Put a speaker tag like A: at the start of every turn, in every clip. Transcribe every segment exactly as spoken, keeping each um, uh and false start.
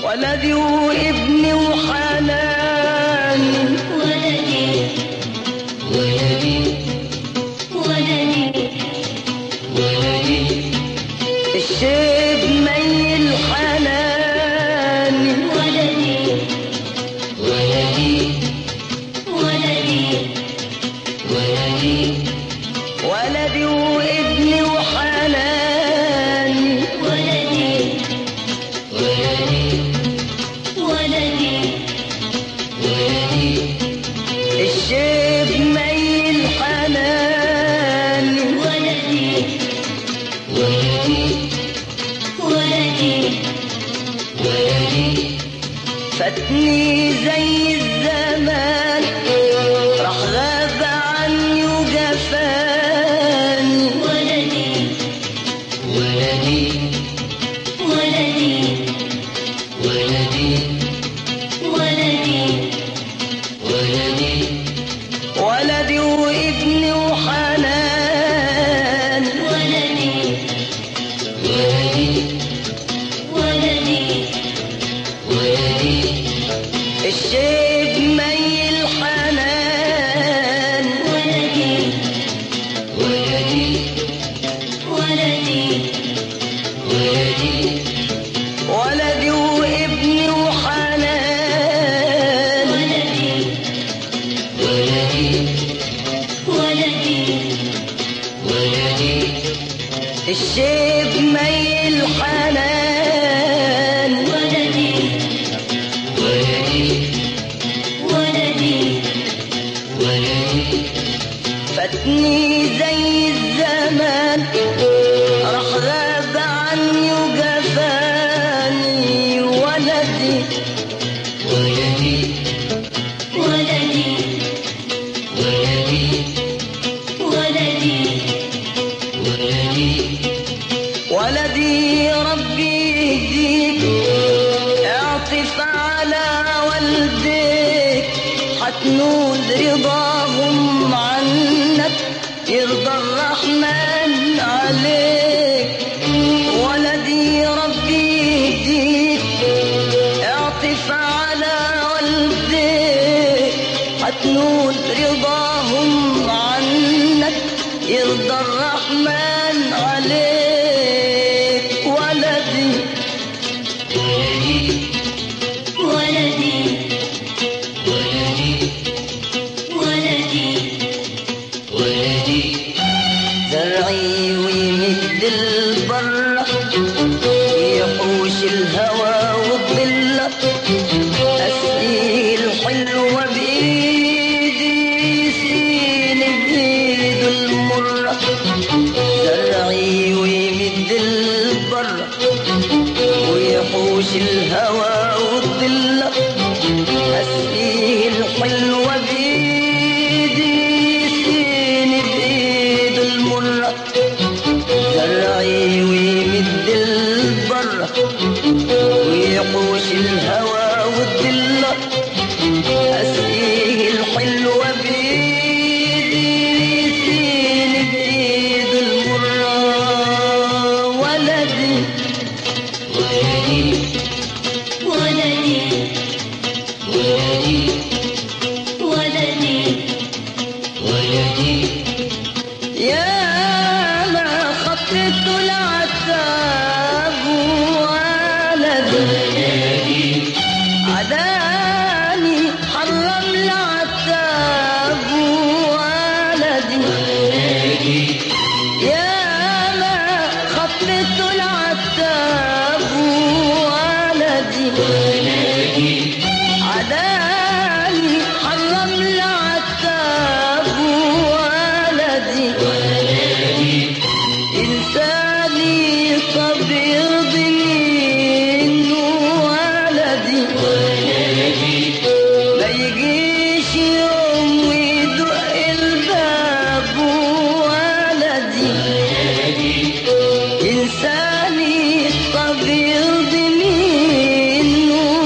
A: ولدي وابني وحناني
B: ولدي ولدي ولدي ولدي
A: الشيب ميل حناني
B: ولدي ولدي ولدي ولدي
A: ولدي وابني وحناني
B: ولدي ولدي ولدي ولدي
A: الشيب ميل حناني
B: ولدي ولدي ولدي ولدي
A: فاتني زي الزمان راح غاب عني وجفاني
B: ولدي ولدي ولدي ولدي ولدي ولدي
A: ولدي وابني وحناني
B: ولدي ولدي ولدي ولدي
A: الشيب ميل حناني
B: ولدي ولدي ولدي ولدي
A: ولدي وابني وحناني
B: ولدي ولدي ولدي ولدي
A: الشيب ميل حناني
B: ولدي ولدي ولدي ولدي
A: فاتني زي الزمان راح غاب عني وجفاني ولدي
B: ولدي ولدي ولدي ولدي ولدي
A: ولدي ربي يهديك اعطف على والديك حتنول رضاهم عنك يرضى الرحمن عليك ولدي ربي يهديك اعطف على والديك حتنول رضاهم عنك يرضى الرحمن عليك ولدي
B: ولدي ولدي ولدي ولدي ولدي
A: زرعي ويمد البر يحوش الهوى والظل أسقي الحلوة بإيدي سين بإيده المرة زرعي ويمد البر ويحوش الهوى والظل أسقيه الحلوة بإيدي سين بإيده المرة زرعي ويمد البر ويحوش الهوى والظل أسقيه الحلوة بإيدي سين بإيده المرة ولدي
B: ولدي ولدي ولدي ولدي ولدي
A: يا ما خطيت العتاب ولدي عداني حرم العتاب ولدي يا ما خطيت العتاب ولدي عداني حرم العتاب ولدي إنساني طب يرضيني إنه ولدي ما يجيش يوم ويدق الباب ولدي إنساني طب يرضيني إنه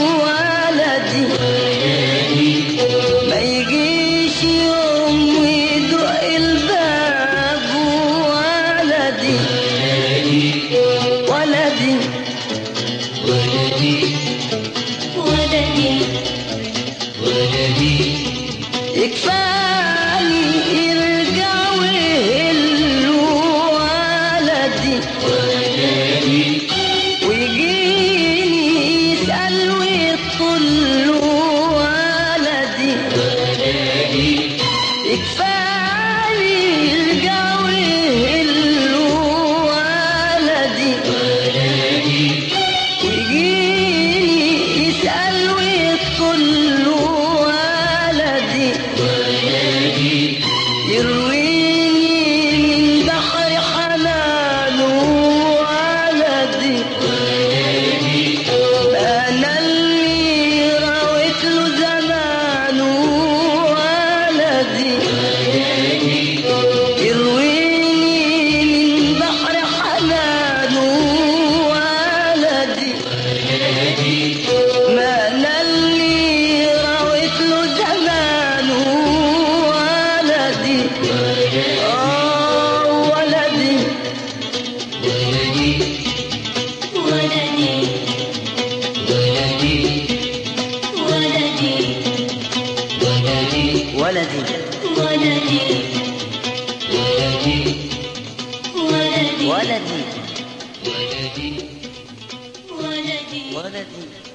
A: ولدي
B: ولدي ولدي
A: ولدي
B: ولدي
A: ولدي